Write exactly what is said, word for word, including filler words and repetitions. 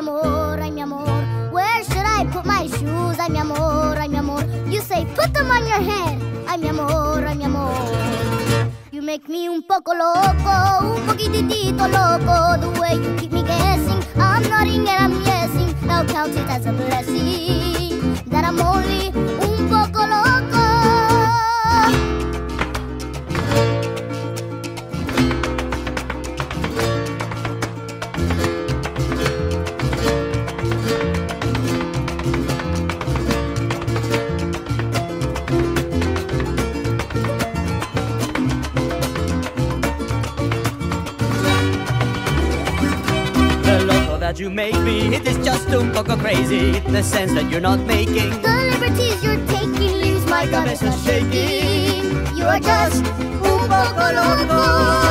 amor, ay, mi amor. Where should I put my shoes? Ay, mi amor, ay, mi amor. You say, put them on your head. Ay, mi amor, ay, mi amor. You make me un poco loco, un poquitito loco. The way you keep me guessing, I'm nodding and I'm yesing. I'll count it as a blessing that I'm only un poco loco. That you make me, it is just un poco crazy, the sense that you're not making. The liberties you're taking leaves my cabeza shaking. You are just un poco loco.